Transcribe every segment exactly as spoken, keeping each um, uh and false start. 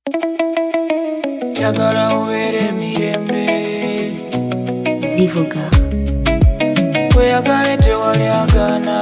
Yagala obere mirembe Zivuga Weyagale tewali agana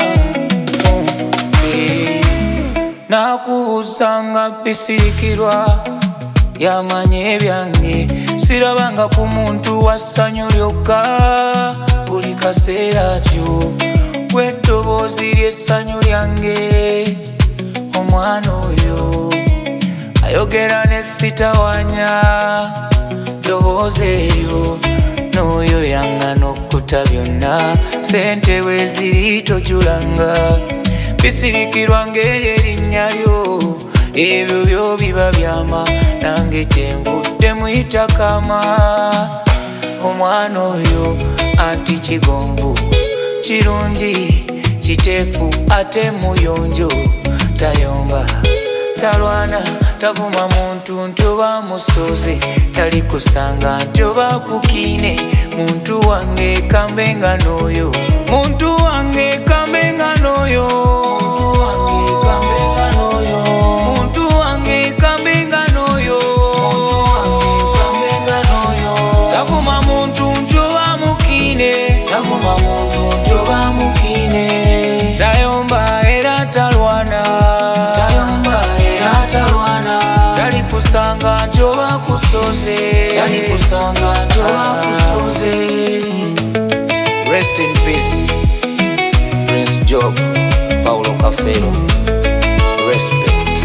Nakuusanga bisirikirwa Yamanye byange Sirabanga ku muntu wassanyu lyokka Buli kaseera kyo Gw'eddoboozi ly'essanyu lyange Omwana oyo ayogera ne sitawanya Ddoboozi eyo n'oyo yangana okkuta byonna Sente we ziri tojulanga Bisirikirwa ng'eryo erinnya lyo Ebyo byo biba byama nange kyenvudde muyita kama Omwana oyo anti kigonvu kirungi kiteefu ate muyonjo tayomba talwana tavuma muntu ntoba musoze tali kusanga ntoba kukine muntu wange kambenga n'oyo muntu wange kambenga n'oyo muntu wange kambenga n'oyo muntu wange kambenga n'oyo muntu wange kambenga n'oyo tavuma muntu ntoba mukine tavuma muntu ntoba mukine tayomba era talwana tayomba era talwana tali kusanga ntoba kusoze tali kusanga ntoba kusoze. Rest in peace Prince Job Paulo Kafero. Respect.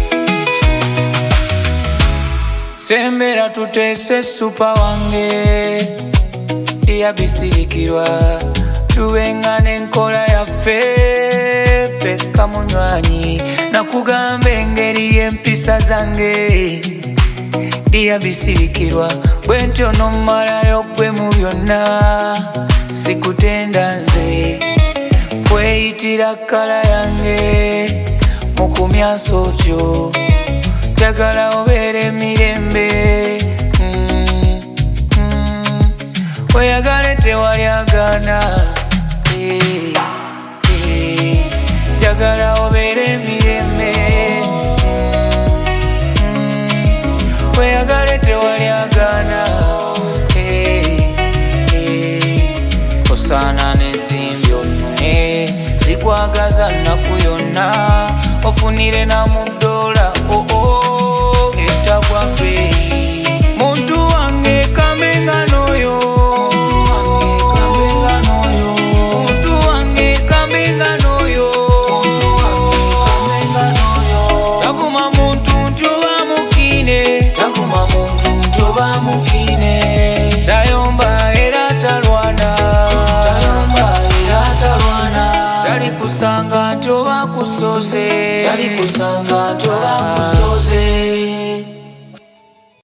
Sembera tutese supa wange Dia bisirikirwa Tuwengane nkola ya fefe kamunywanyi Nakugamba engeri y'empisa zange Dia bisirikirwa Bwentyo nomalayo gwe mu byonna Sikutenda nze Kweyitira kala yange Mukumyaso otyo Jagala obere mirembe mm, mm. Weyagale tewali agana eh, eh. Jagala obere mirembe mm, mm. Weyagale tewali agana eh, eh. Osana n'ensimbi ofune zikwagaza nnaku yonna ofunire na mudola oh oh etagwa beyi muntu wange kambenga n'oyo muntu wange kambenga n'oyo muntu wange kambenga n'oyo muntu wange kambenga n'oyo tavuma muntu ntoba mukine tavuma muntu ntoba mukine tayomba era talwana tayomba era talwana tali kusanga ntoba kusoze tali kusanga ntoba kusoze.